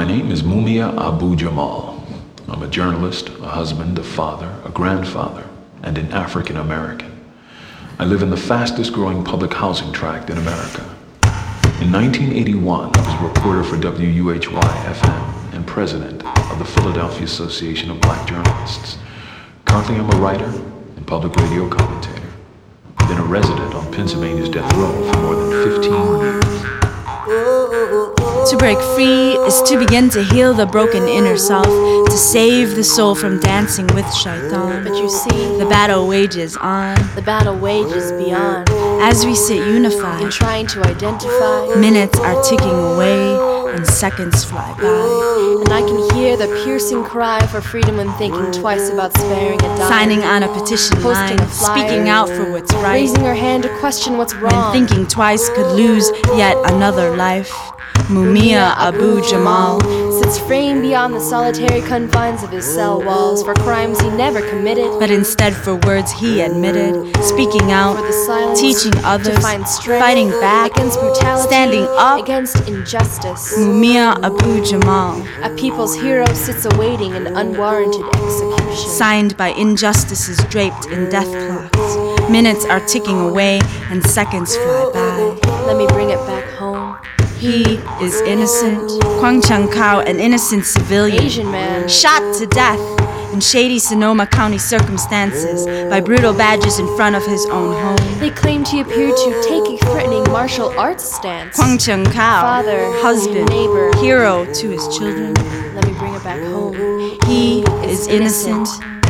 My name is Mumia Abu Jamal. I'm a journalist, a husband, a father, a grandfather, and an African American. I live in the fastest growing public housing tract in America. In 1981, I was a reporter for WUHY-FM and president of the Philadelphia Association of Black Journalists. Currently, I'm a writer and public radio commentator. I've been a resident on Pennsylvania's death row for more than 15 years. To break free is to begin to heal the broken inner self, to save the soul from dancing with shaitan. But you see, the battle wages on. The battle wages beyond. As we sit unified, in trying to identify, minutes are ticking away and seconds fly by. And I can hear the piercing cry for freedom when thinking twice about sparing a dime. Signing on a petition Posting line, a flyer, speaking out for what's right. Raising her hand to question what's wrong. When thinking twice could lose yet another life. Mumia Abu Jamal sits framed beyond the solitary confines of his cell walls for crimes he never committed, but instead for words he admitted, speaking out, for the silence, teaching others, to find strength, fighting back, against brutality, standing up, against injustice. Mumia Abu Jamal, a people's hero, sits awaiting an unwarranted execution. Signed by injustices draped in death cloths. Minutes are ticking away and seconds fly by. Let me bring it back home. He is innocent. Kwang Chung Kao, an innocent civilian, Asian man, shot to death in shady Sonoma County circumstances by brutal badgers in front of his own home. They claimed he appeared to take a threatening martial arts stance. Kwang Chung Kao, father, husband, neighbor, hero to his children. Let me bring it back home. He is innocent.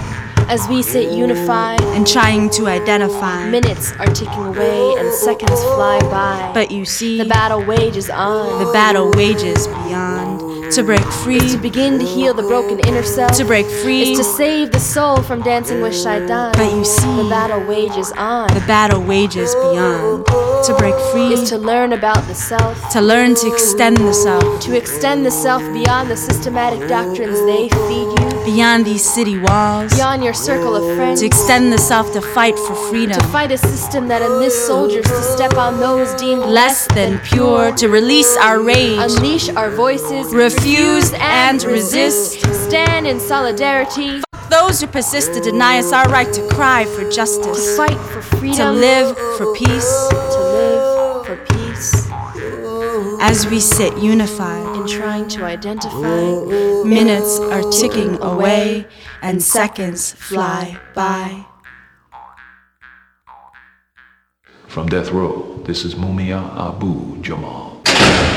As we sit unified and trying to identify, minutes are ticking away and seconds fly by. But you see, the battle wages on. The battle wages beyond. To break free is to begin to heal the broken inner self. To break free is to save the soul from dancing with shaitan. But you see, the battle wages on. The battle wages beyond. To break free is to learn about the self. To learn to extend the self. To extend the self beyond the systematic doctrines they feed you. Beyond these city walls. Beyond your circle of friends. To extend the self to fight for freedom. To fight a system that enlists soldiers to step on those deemed less than pure. To release our rage. Unleash our voices. Refuse and resist. Stand in solidarity. Those who persist to deny us our right to cry for justice. To fight for freedom. To live for peace. To live for peace. As we sit unified in trying to identify, minutes are ticking away and seconds fly by. From death row, this is Mumia Abu Jamal.